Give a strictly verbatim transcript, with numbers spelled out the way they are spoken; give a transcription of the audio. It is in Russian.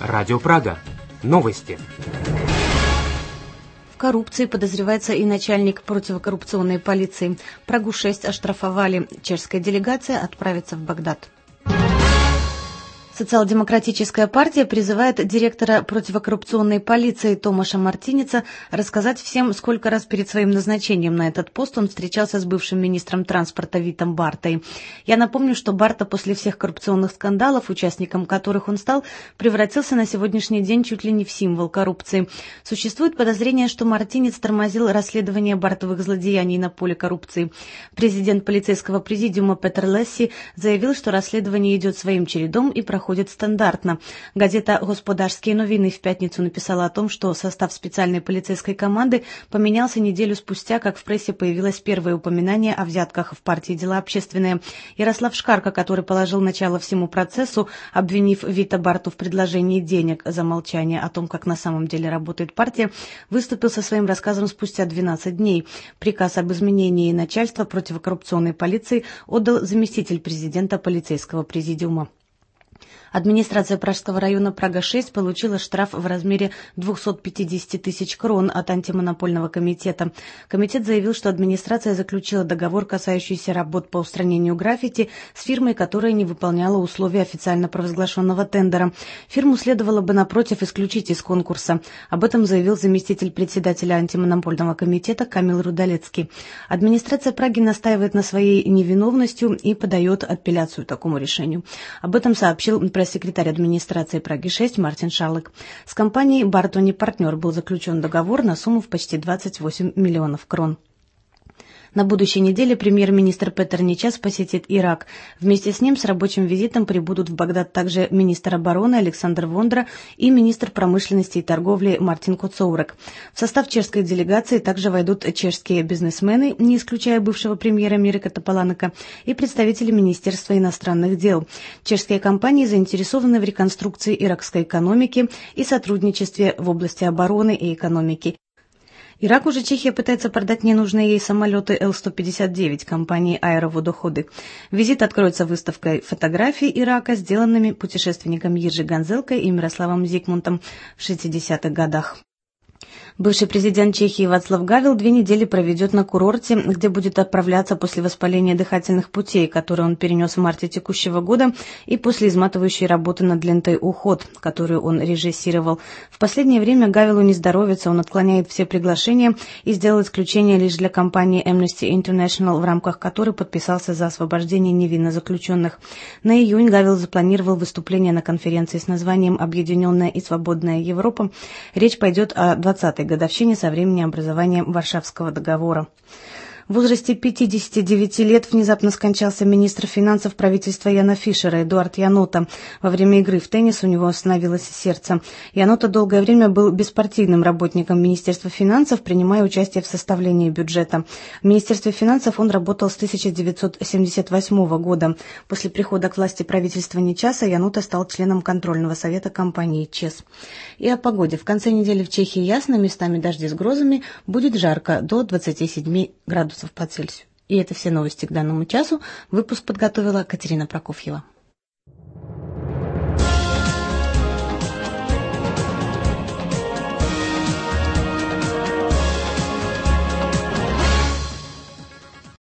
Радио Прага. Новости. В коррупции подозревается и начальник противокоррупционной полиции. Прагу шесть оштрафовали. Чешская делегация отправится в Багдад. Социал-демократическая партия призывает директора противокоррупционной полиции Томаша Мартинеца рассказать всем, сколько раз перед своим назначением на этот пост он встречался с бывшим министром транспорта Витом Бартой. Я напомню, что Барта после всех коррупционных скандалов, участником которых он стал, превратился на сегодняшний день чуть ли не в символ коррупции. Существует подозрение, что Мартинец тормозил расследование бартовых злодеяний на поле коррупции. Президент полицейского президиума Петер Лесси заявил, что расследование идет своим чередом и проходит стандартно. Газета «Господарские новины» в пятницу написала о том, что состав специальной полицейской команды поменялся неделю спустя, как в прессе появилось первое упоминание о взятках в партии «Дела общественные». Ярослав Шкарка, который положил начало всему процессу, обвинив Вита Барту в предложении денег за молчание о том, как на самом деле работает партия, выступил со своим рассказом спустя двенадцать дней. Приказ об изменении начальства противокоррупционной полиции отдал заместитель президента полицейского президиума. Администрация Пражского района Прага шесть получила штраф в размере двести пятьдесят тысяч крон от антимонопольного комитета. Комитет заявил, что администрация заключила договор, касающийся работ по устранению граффити, с фирмой, которая не выполняла условия официально провозглашенного тендера. Фирму следовало бы, напротив, исключить из конкурса. Об этом заявил заместитель председателя антимонопольного комитета Камил Рудалецкий. Администрация Праги настаивает на своей невиновностью и подает апелляцию такому решению. Об этом сообщил пресс-секретарь администрации Праги шесть Мартин Шарлык. С компанией «Бартони Партнер» был заключен договор на сумму в почти двадцать восемь миллионов крон. На будущей неделе премьер-министр Петер Нечас посетит Ирак. Вместе с ним с рабочим визитом прибудут в Багдад также министр обороны Александр Вондра и министр промышленности и торговли Мартин Коцоурек. В состав чешской делегации также войдут чешские бизнесмены, не исключая бывшего премьера Мирека Топаланека, и представители Министерства иностранных дел. Чешские компании заинтересованы в реконструкции иракской экономики и сотрудничестве в области обороны и экономики. Ираку же Чехия пытается продать ненужные ей самолеты Эл сто пятьдесят девять компании «Аэроводоходы». Визит откроется выставкой фотографий Ирака, сделанными путешественником Ержи Ганзелкой и Мирославом Зигмунтом в шестидесятых годах. Бывший президент Чехии Вацлав Гавел две недели проведет на курорте, где будет отправляться после воспаления дыхательных путей, которое он перенес в марте текущего года, и после изматывающей работы над лентой «Уход», которую он режиссировал. В последнее время Гавелу не здоровится, он отклоняет все приглашения и сделал исключение лишь для компании Amnesty International, в рамках которой подписался за освобождение невинно заключенных. На июнь Гавел запланировал выступление на конференции с названием «Объединенная и свободная Европа». Речь пойдет о двадцатой годовщине со времени образования Варшавского договора. В возрасте пятидесяти девяти лет внезапно скончался министр финансов правительства Яна Фишера Эдуард Янота. Во время игры в теннис у него остановилось сердце. Янота долгое время был беспартийным работником Министерства финансов, принимая участие в составлении бюджета. В Министерстве финансов он работал с тысяча девятьсот семьдесят восьмого года. После прихода к власти правительства Нечаса Янота стал членом контрольного совета компании ЧЕС. И о погоде. В конце недели в Чехии ясно, местами дожди с грозами, будет жарко, до двадцати семи градусов по Цельсию. И это все новости к данному часу. Выпуск подготовила Катерина Прокофьева.